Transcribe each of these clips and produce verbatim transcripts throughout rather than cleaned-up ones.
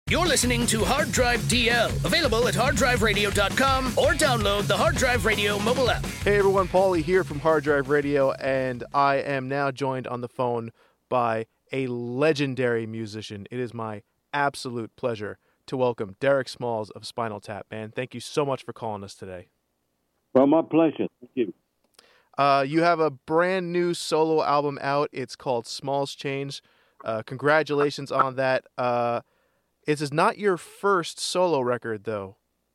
You're listening to Hard Drive D L, available at hard drive radio dot com or download the Hard Drive Radio mobile app. Hey everyone, Paulie here from Hard Drive Radio, and I am now joined on the phone by a legendary musician. It is my absolute pleasure to welcome Derek Smalls of Spinal Tap. Man, thank you so much for calling us today. Well, my pleasure. Thank you. Uh, you have a brand new solo album out. It's called Smalls Change. Uh, congratulations on that. Uh, It is not your first solo record, though.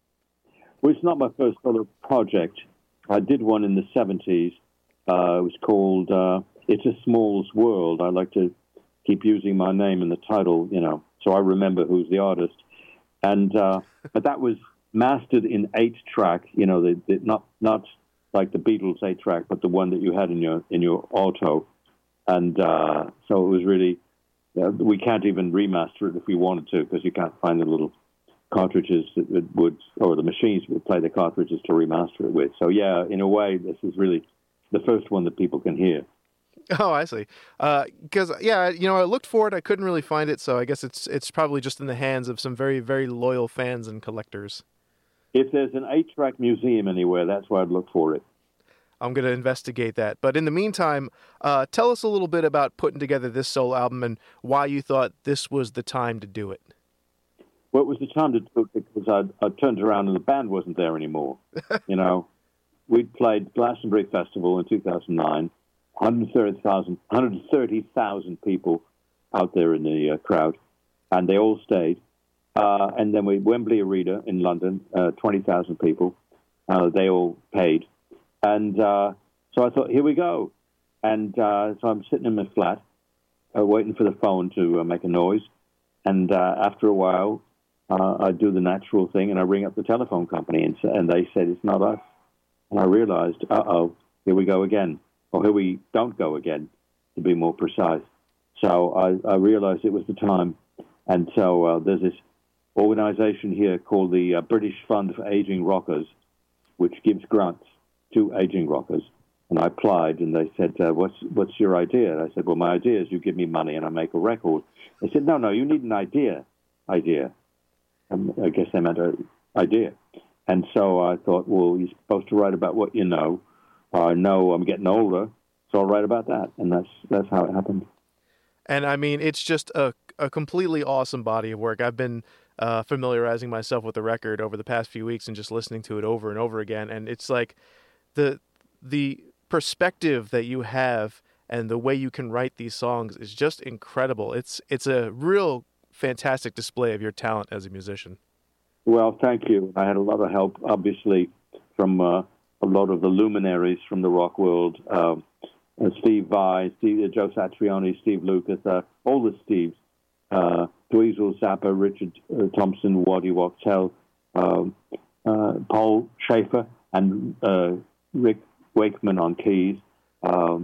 Well, it's not my first solo project. I did one in the seventies. Uh, it was called uh, It's a Smalls World. I like to keep using my name in the title, you know, so I remember who's the artist. And uh, but that was mastered in eight-track, you know, the, the, not not like the Beatles eight-track, but the one that you had in your in your auto. And uh, so it was really... Uh, we can't even remaster it if we wanted to, because you can't find the little cartridges that would, or the machines would play the cartridges to remaster it with. So yeah, in a way, this is really the first one that people can hear. Oh, I see. Because uh, yeah, you know, I looked for it, I couldn't really find it, so I guess it's it's probably just in the hands of some very very loyal fans and collectors. If there's an eight-track museum anywhere, that's where I'd look for it. I'm going to investigate that. But in the meantime, uh, tell us a little bit about putting together this solo album and why you thought this was the time to do it. Well, it was the time to do it because I'd, I turned around and the band wasn't there anymore. You know, we'd played Glastonbury Festival in two thousand nine, one hundred thirty thousand, one hundred thirty thousand people out there in the uh, crowd, and they all stayed. Uh, and then we Wembley Arena in London, uh, twenty thousand people. Uh, they all paid. And uh, so I thought, here we go. And uh, so I'm sitting in my flat, uh, waiting for the phone to uh, make a noise. And uh, after a while, uh, I do the natural thing, and I ring up the telephone company, and, and they said, it's not us. And I realized, uh-oh, here we go again. Or here we don't go again, to be more precise. So I, I realized it was the time. And so uh, there's this organization here called the uh, British Fund for Aging Rockers, which gives grants to aging rockers. And I applied, and they said, uh, what's what's your idea? And I said, well, my idea is you give me money and I make a record. They said, no, no, you need an idea. Idea. Um, I guess they meant an idea. And so I thought, well, you're supposed to write about what you know. I know I'm getting older, so I'll write about that. And that's that's how it happened. And, I mean, it's just a, a completely awesome body of work. I've been uh, familiarizing myself with the record over the past few weeks and just listening to it over and over again. And it's like, the the perspective that you have and the way you can write these songs is just incredible. It's it's a real fantastic display of your talent as a musician. Well, thank you. I had a lot of help, obviously, from uh, a lot of the luminaries from the rock world. Uh, uh, Steve Vai, Steve, uh, Joe Satriani, Steve Lucas, uh, all the Steves. Uh, Dweezil, Zappa, Richard uh, Thompson, Waddy Wachtel, um, uh, Paul Schaefer, and uh, Rick Wakeman on keys, um,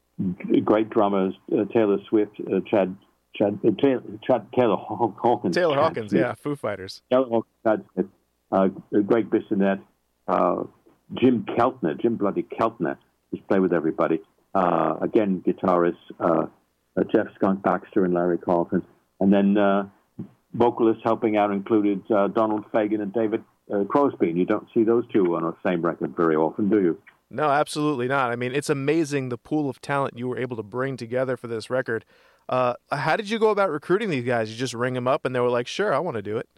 great drummers, uh, Taylor Swift, uh, Chad, Chad, uh, Taylor, Chad, Taylor Hawkins. Taylor Chad Hawkins, Smith. yeah, Foo Fighters. Taylor Hawkins, Chad Smith, uh, Greg Bissonette, uh, Jim Keltner, Jim bloody Keltner, who's played with everybody. Uh, again, guitarists, uh, uh, Jeff Skunk Baxter and Larry Carlton. And then uh, vocalists helping out included uh, Donald Fagen and David Uh, Crosby, and you don't see those two on the same record very often, do you? No, absolutely not. I mean, it's amazing the pool of talent you were able to bring together for this record. Uh, how did you go about recruiting these guys? You just ring them up, and they were like, sure, I want to do it.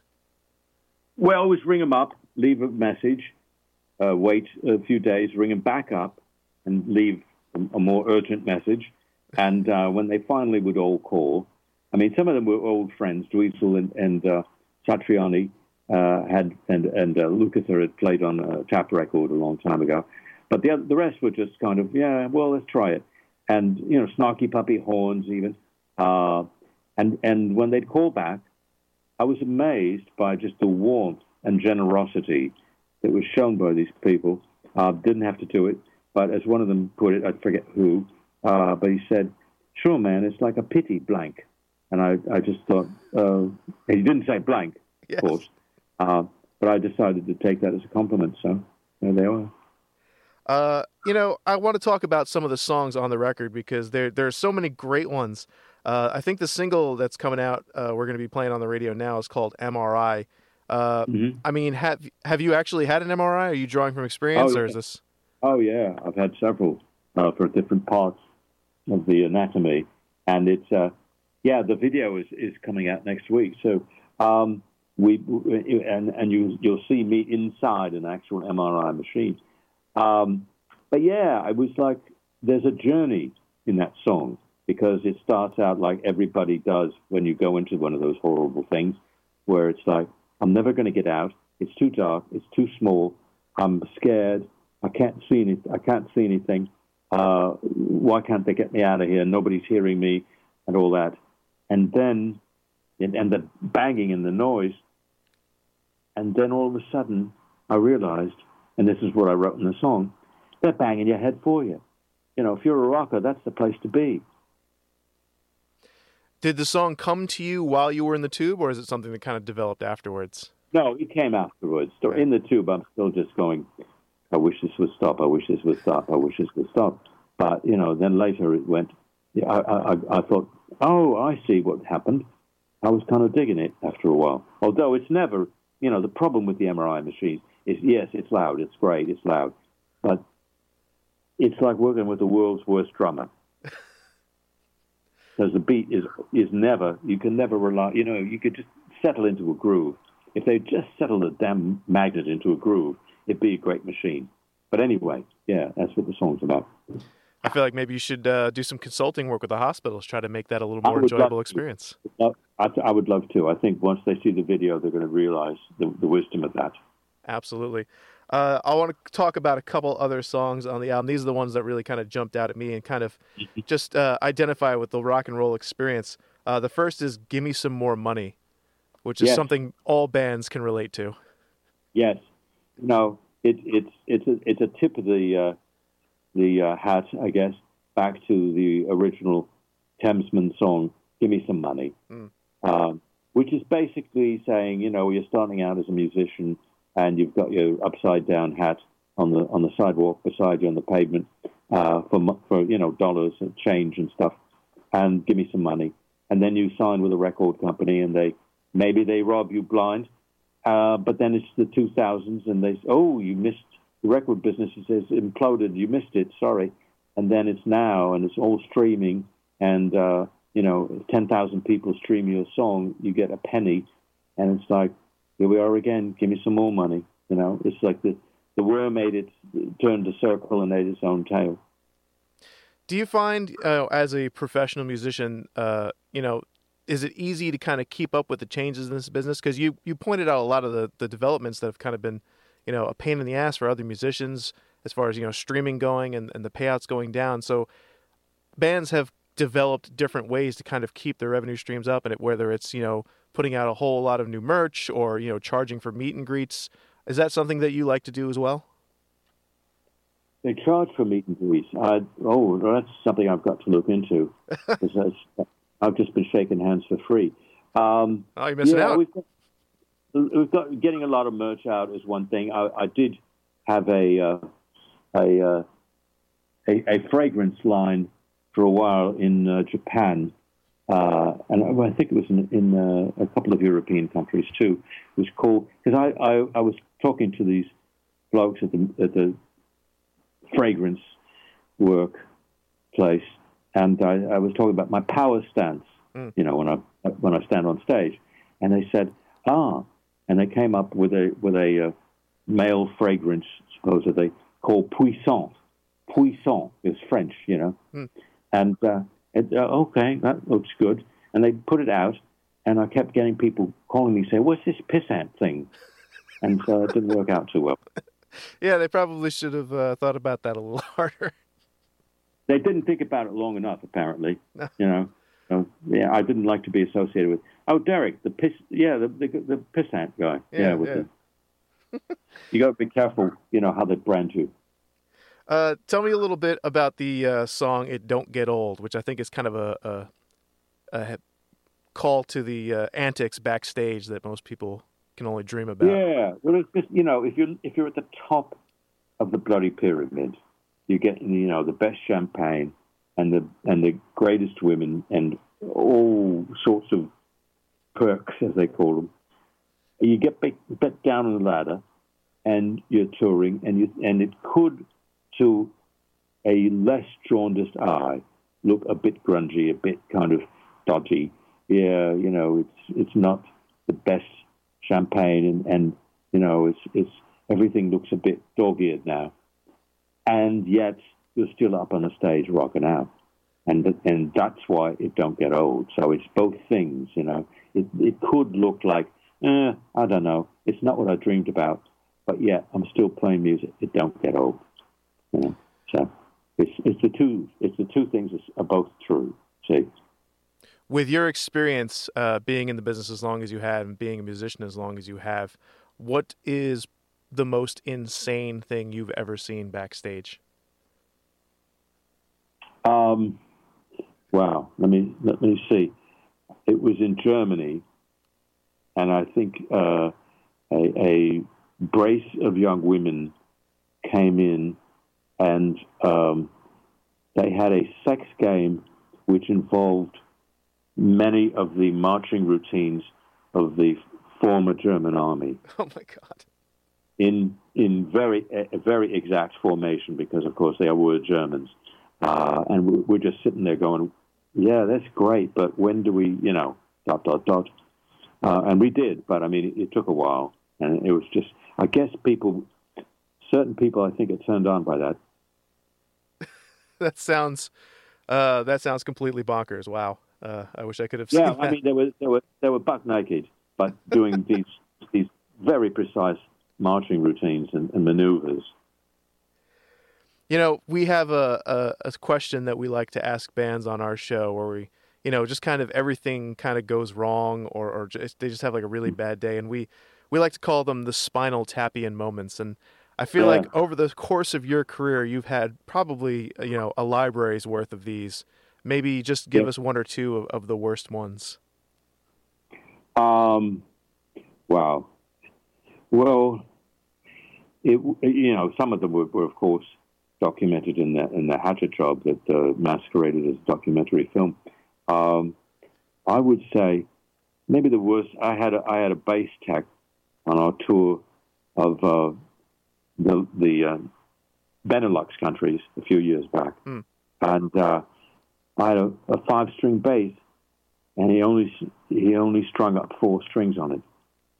Well, always ring them up, leave a message, uh, wait a few days, ring them back up, and leave a, a more urgent message. And uh, when they finally would all call, I mean, some of them were old friends, Dweezil and, and uh, Satriani, Uh, had and and uh, Lukather had played on a tap record a long time ago, but the other, the rest were just kind of yeah, well, let's try it, and you know, Snarky Puppy Horns even, uh, and and when they'd call back, I was amazed by just the warmth and generosity that was shown by these people. Uh, didn't have to do it, but as one of them put it, I forget who, uh, but he said, "Sure, man, it's like a pity blank," and I I just thought uh, he didn't say blank, yes. Of course. Uh, but I decided to take that as a compliment, so there they are. Uh, you know, I want to talk about some of the songs on the record because there there are so many great ones. Uh, I think the single that's coming out, uh, we're going to be playing on the radio now, is called M R I. Uh, Mm-hmm. I mean, have have you actually had an M R I? Are you drawing from experience, Oh, or yeah. is this? Oh, yeah. I've had several uh, for different parts of the anatomy. And it's, uh, yeah, the video is, is coming out next week. So um, we, and, and you, you'll see me inside an actual M R I machine. Um, but, yeah, I was like, there's a journey in that song because it starts out like everybody does when you go into one of those horrible things where it's like, I'm never going to get out. It's too dark. It's too small. I'm scared. I can't see any, I can't see anything. Uh, why can't they get me out of here? Nobody's hearing me and all that. And then, and, and the banging and the noise. And then all of a sudden, I realized, and this is what I wrote in the song, they're banging your head for you. You know, if you're a rocker, that's the place to be. Did the song come to you while you were in the tube, or is it something that kind of developed afterwards? No, it came afterwards. So in the tube, I'm still just going, I wish this would stop. I wish this would stop. I wish this would stop. But, you know, then later it went, I, I, I thought, oh, I see what happened. I was kind of digging it after a while. Although it's never, you know, the problem with the M R I machine is, yes, it's loud. It's great. It's loud. But it's like working with the world's worst drummer. Because the beat is, is never, you can never rely, you know, you could just settle into a groove. If they just settled a damn magnet into a groove, it'd be a great machine. But anyway, yeah, that's what the song's about. I feel like maybe you should uh, do some consulting work with the hospitals, try to make that a little I more would enjoyable love experience. to. I, I would love to. I think once they see the video, they're going to realize the, the wisdom of that. Absolutely. Uh, I want to talk about a couple other songs on the album. These are the ones that really kind of jumped out at me and kind of just uh, identify with the rock and roll experience. Uh, the first is "Gimme Some More Money," which is Yes. something all bands can relate to. Yes. No, it, it's it's a, it's a tip of the uh, the uh, hat, I guess, back to the original Thamesman song, "Give Me Some Money," Mm. um, which is basically saying, you know, you're starting out as a musician and you've got your upside down hat on the on the sidewalk beside you on the pavement uh, for mo- for you know dollars and change and stuff, and give me some money, and then you sign with a record company and they maybe they rob you blind. Uh, but then it's the two thousands, and they say, oh, you missed the record business. It says imploded. You missed it. Sorry. And then it's now, and it's all streaming, and uh, you know, ten thousand people stream your song. You get a penny, and it's like, here we are again. Give me some more money. You know, it's like the the worm ate it, turned a circle, and ate its own tail. Do you find, uh, as a professional musician, uh, you know, is it easy to kind of keep up with the changes in this business? Because you, you pointed out a lot of the, the developments that have kind of been, you know, a pain in the ass for other musicians as far as, you know, streaming going and, and the payouts going down. So bands have developed different ways to kind of keep their revenue streams up, and it, whether it's, you know, putting out a whole lot of new merch or, you know, charging for meet and greets. Is that something that you like to do as well? They charge for meet and greets. I, oh, that's something I've got to look into. Because I've just been shaking hands for free. Um, Oh, you're missing yeah, out. We've got, we've got getting a lot of merch out is one thing. I, I did have a uh, a, uh, a a fragrance line for a while in uh, Japan, uh, and I think it was in, in uh, a couple of European countries too. It was called because I, I I was talking to these blokes at the at the fragrance work place, and I, I was talking about my power stance, Mm. you know, when I when I stand on stage, and they said, ah, and they came up with a with a uh, male fragrance, supposedly called Puissant. Puissant is French, you know, Mm. and uh, it, uh, okay, that looks good, and they put it out, and I kept getting people calling me saying, what's this pissant thing? And so it didn't work out too well. Yeah, they probably should have uh, thought about that a little harder. They didn't think about it long enough, apparently. No. You know, so, yeah, I didn't like to be associated with. Oh, Derek, the piss, yeah, the the, the pissant guy. Yeah, Yeah, with yeah. The, you got to be careful, you know, how they brand you. Uh, tell me a little bit about the uh, song "It Don't Get Old," which I think is kind of a, a, a call to the uh, antics backstage that most people can only dream about. Yeah, well, it's just, you know, if you're if you're at the top of the bloody pyramid, you get, you know, the best champagne and the and the greatest women and all sorts of perks, as they call them. You get back, back down on the ladder, and you're touring, and you and it could, to a less jaundiced eye, look a bit grungy, a bit kind of dodgy. Yeah, you know, it's it's not the best champagne, and, and you know, it's it's everything looks a bit dog-eared now, and yet you're still up on the stage rocking out, and and that's why it don't get old. So it's both things, you know. It it could look like, eh, I don't know, it's not what I dreamed about, but yet I'm still playing music. It don't get old, you know. So it's it's the two it's the two things that are both true. See. With your experience uh, being in the business as long as you have and being a musician as long as you have, what is the most insane thing you've ever seen backstage? Um, wow. Let me let me see. It was in Germany, and I think uh, a, a brace of young women came in, and um, they had a sex game which involved many of the marching routines of the former German army. Oh my God! In in very a very exact formation, because of course they were Germans, uh, and we're just sitting there going, "Yeah, that's great, but when do we, you know, dot dot dot," uh, and we did, but I mean, it, it took a while, and it was just, I guess people, certain people, I think, are turned on by that. That sounds, uh, that sounds completely bonkers. Wow. Uh, I wish I could have seen yeah, that. I mean, they were they were they were buck naked, but doing these these very precise marching routines and, and maneuvers. You know, we have a, a a question that we like to ask bands on our show, where we, you know, just kind of everything kind of goes wrong, or or just, they just have like a really bad day, and we we like to call them the Spinal Tapian moments. And I feel Yeah. like over the course of your career, you've had probably, you know, a library's worth of these. Maybe just give Yeah. us one or two of, of the worst ones. Um, wow. Well, it you know, some of them were, were of course documented in the in the Hatchet Job that uh, masqueraded as a documentary film. Um, I would say maybe the worst. I had a, I had a bass tech on our tour of uh, the the uh, Benelux countries a few years back, Hmm. and uh, I had a, a five string bass, and he only he only strung up four strings on it.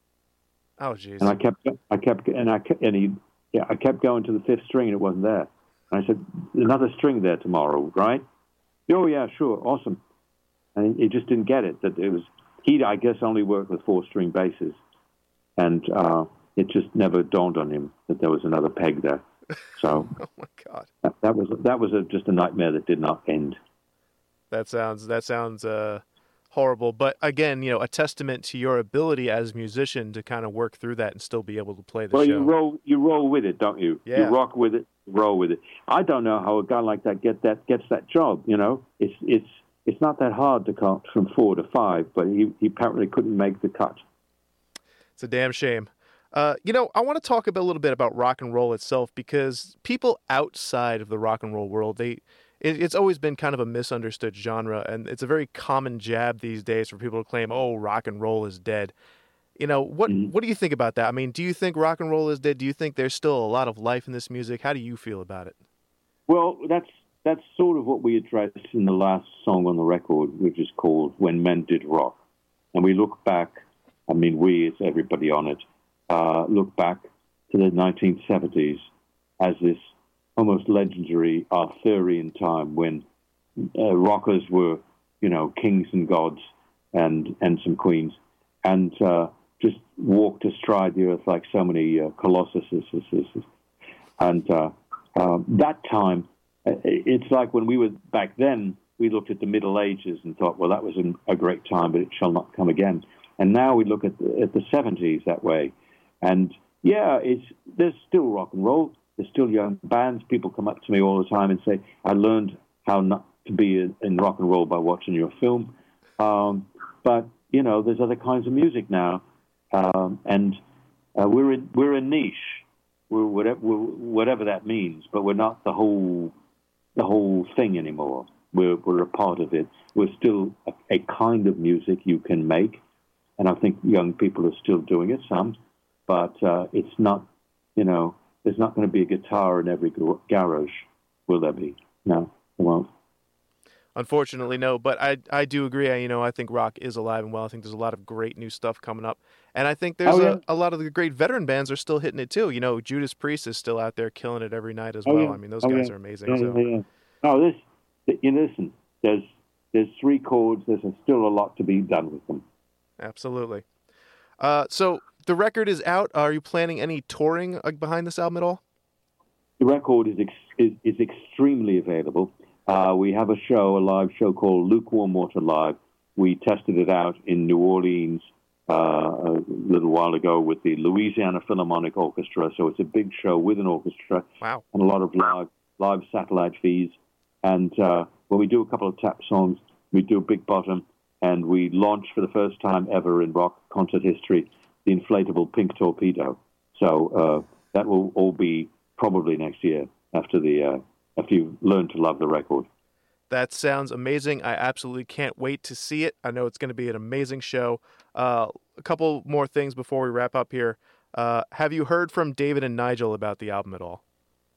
Oh, jeez. And I kept, I kept, and I kept, and he, yeah, I kept going to the fifth string, and it wasn't there. And I said, "Another string there tomorrow, right?" "Oh yeah, sure, awesome." And he just didn't get it that it was he. I guess only worked with four string basses, and uh, it just never dawned on him that there was another peg there. So Oh my God. that, that was that was a, just a nightmare that did not end. That sounds that sounds uh, horrible. But again, you know, a testament to your ability as a musician to kind of work through that and still be able to play the Well, show. you roll, you roll with it, don't you? Yeah. You rock with it, roll with it. I don't know how a guy like that get that gets that job. You know, it's it's it's not that hard to cut from four to five, but he, he apparently couldn't make the cut. It's a damn shame. Uh, you know, I want to talk a, bit, a little bit about rock and roll itself, because people outside of the rock and roll world, they it, it's always been kind of a misunderstood genre, and it's a very common jab these days for people to claim, "Oh, rock and roll is dead." You know, what Mhm. what do you think about that? I mean, do you think rock and roll is dead? Do you think there's still a lot of life in this music? How do you feel about it? Well, that's that's sort of what we addressed in the last song on the record, which is called "When Men Did Rock," and we look back. I mean, we, it's everybody on it. Uh, look back to the nineteen seventies as this almost legendary Arthurian time when uh, rockers were, you know, kings and gods and and some queens, and uh, just walked astride the earth like so many uh, colossuses. And uh, uh, that time, it's like when we were back then, we looked at the Middle Ages and thought, well, that was a great time, but it shall not come again. And now we look at the, at the seventies that way. And yeah, it's there's still rock and roll. There's still young bands. People come up to me all the time and say, "I learned how not to be in, in rock and roll by watching your film." Um, but you know, there's other kinds of music now, um, and uh, we're in, we're a niche. We're whatever we're, whatever that means, but we're not the whole the whole thing anymore. we're, we're a part of it. We're still a, a kind of music you can make, and I think young people are still doing it, some, but uh, it's not, you know, there's not going to be a guitar in every garage, will there be? No, there won't. Unfortunately, no, but I I do agree. I, you know, I think rock is alive and well. I think there's a lot of great new stuff coming up. And I think there's oh, yeah. a, a lot of the great veteran bands are still hitting it too. You know, Judas Priest is still out there killing it every night as oh, well. Yeah. I mean, those oh, guys yeah. are amazing. Yeah, so. yeah, yeah. Oh, this, you listen, there's, there's three chords. There's still a lot to be done with them. Absolutely. Uh, so the record is out. Are you planning any touring uh, behind this album at all? The record is ex- is, is extremely available. Uh, we have a show, a live show called Lukewarm Water Live. We tested it out in New Orleans uh, a little while ago with the Louisiana Philharmonic Orchestra. So it's a big show with an orchestra. Wow. And a lot of live, live satellite feeds. And uh, when we do a couple of tap songs, we do Big Bottom, and we launch for the first time ever in rock concert history the inflatable Pink Torpedo. So uh, that will all be probably next year after the... Uh, if you learn to love the record. That sounds amazing. I absolutely can't wait to see it. I know it's going to be an amazing show. Uh, a couple more things before we wrap up here. Uh, have you heard from David and Nigel about the album at all?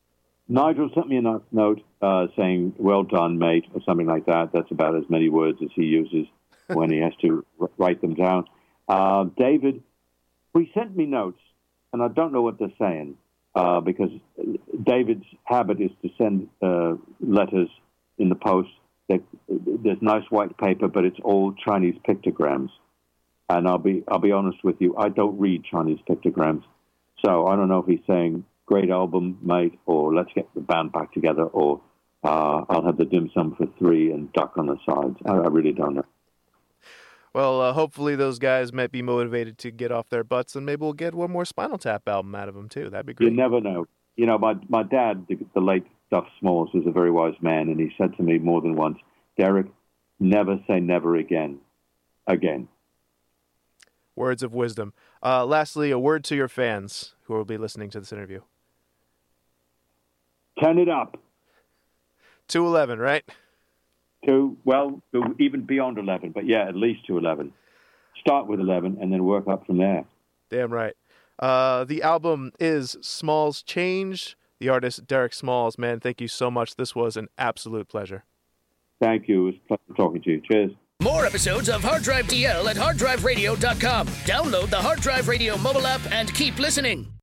Nigel sent me a note uh, saying, well done, mate, or something like that. That's about as many words as he uses when he has to write them down. Uh, David, he sent me notes, and I don't know what they're saying. Uh, because David's habit is to send uh, letters in the post. That there's nice white paper, but it's all Chinese pictograms. And I'll be I'll be honest with you, I don't read Chinese pictograms, so I don't know if he's saying great album, mate, or let's get the band back together, or uh, I'll have the dim sum for three and duck on the sides. I, I really don't know. Well, uh, hopefully those guys might be motivated to get off their butts, and maybe we'll get one more Spinal Tap album out of them, too. That'd be great. You never know. You know, my my dad, the, the late Duff Smalls, was a very wise man, and he said to me more than once, Derek, never say never again. Again. Words of wisdom. Uh, lastly, a word to your fans who will be listening to this interview. Turn it up. two eleven, right? To, well, to even beyond eleven, but yeah, at least to eleven. Start with eleven and then work up from there. Damn right. Uh, the album is Smalls Change. The artist, Derek Smalls. Man, thank you so much. This was an absolute pleasure. Thank you. It was a pleasure talking to you. Cheers. More episodes of Hard Drive D L at hard drive radio dot com. Download the Hard Drive Radio mobile app and keep listening.